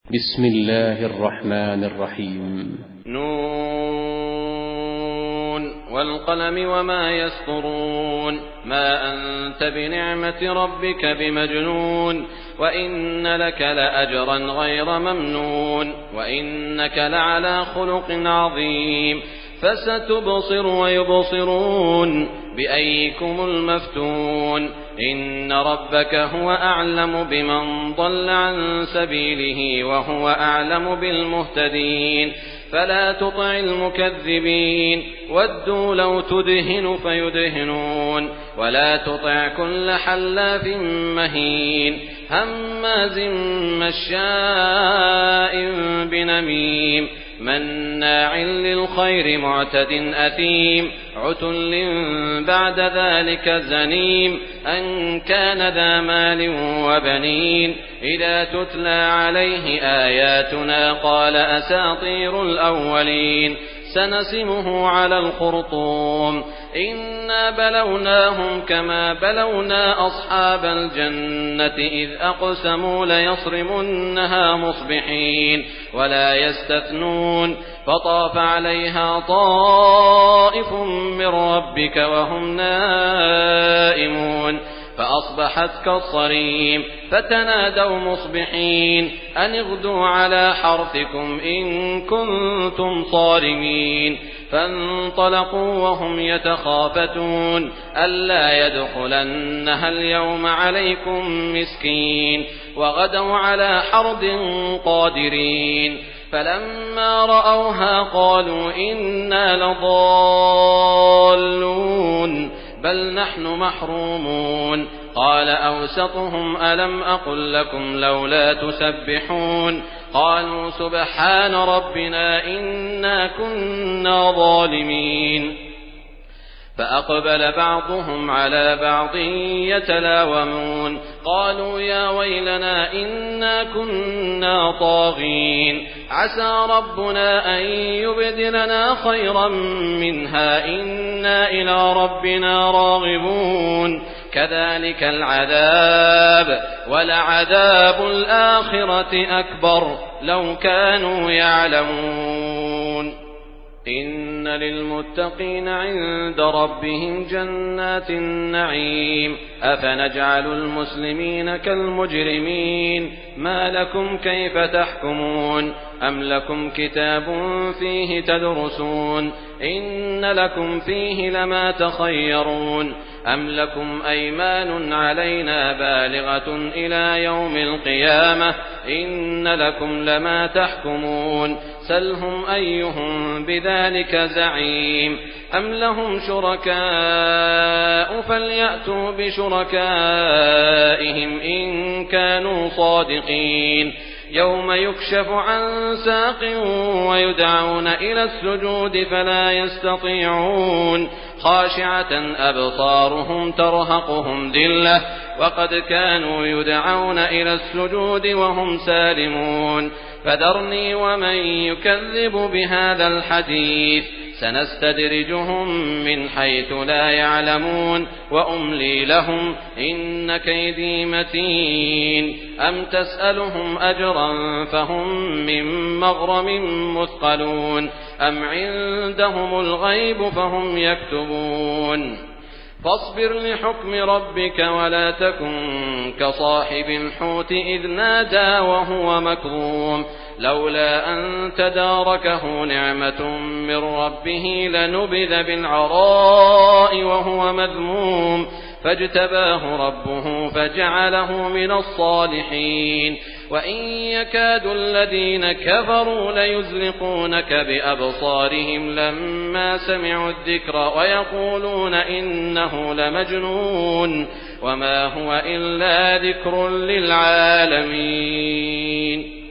بسم الله الرحمن الرحيم. نون والقلم وما يسطرون ما أنت بنعمة ربك بمجنون وإن لك لأجرا غير ممنون وإنك لعلى خلق عظيم فستبصر ويبصرون بأيكم المفتون إن ربك هو أعلم بمن ضل عن سبيله وهو أعلم بالمهتدين فلا تطع المكذبين ودوا لو تدهن فيدهنون ولا تطع كل حلاف مهين هماز مشاء بنميم مناع للخير معتد أثيم عتل بعد ذلك زنيم أن كان ذا مال وبنين إذا تتلى عليه آياتنا قال أساطير الأولين سنسمه على الخرطوم إنا بلوناهم كما بلونا أصحاب الجنة إذ أقسموا ليصرمنها مصبحين ولا يستثنون فطاف عليها طائف من ربك وهم نائمون فأصبحت كالصريم فتنادوا مصبحين أن اغدوا على حرثكم إن كنتم صارمين فانطلقوا وهم يتخافتون ألا يدخلنها اليوم عليكم مسكين وغدوا على حرد قادرين فلما رأوها قالوا إنا لضالون بل نحن محرومون قال أوسطهم ألم أقل لكم لولا تسبحون قالوا سبحان ربنا إنا كنا ظالمين فأقبل بعضهم على بعض يتلاومون قالوا يا ويلنا إنا كنا طاغين عسى ربنا أن يبدلنا خيرا منها إنا إلى ربنا راغبون كذلك العذاب ولعذاب الآخرة أكبر لو كانوا يعلمون إن للمتقين عند ربهم جنات النعيم أفنجعل المسلمين كالمجرمين ما لكم كيف تحكمون أم لكم كتاب فيه تدرسون إن لكم فيه لما تخيرون أم لكم أيمان علينا بالغة إلى يوم القيامة إن لكم لما تحكمون سلهم أيهم بذلك زعيم أم لهم شركاء فليأتوا بشركائهم إن كانوا صادقين يوم يكشف عن ساق ويدعون إلى السجود فلا يستطيعون خاشعة أبصارهم ترهقهم ذلة وقد كانوا يدعون إلى السجود وهم سالمون فذرني ومن يكذب بهذا الحديث سنستدرجهم من حيث لا يعلمون وأملي لهم إن كيدي متين أم تسألهم أجرا فهم من مغرم مثقلون أم عندهم الغيب فهم يكتبون فاصبر لحكم ربك ولا تكن كصاحب الحوت إذ نادى وهو مكظوم لولا أن تداركه نعمة من ربه لنبذ بالعراء وهو مذموم فاجتباه ربه فجعله من الصالحين وإن يكاد الذين كفروا ليزلقونك بأبصارهم لما سمعوا الذكر ويقولون إنه لمجنون وما هو إلا ذكر للعالمين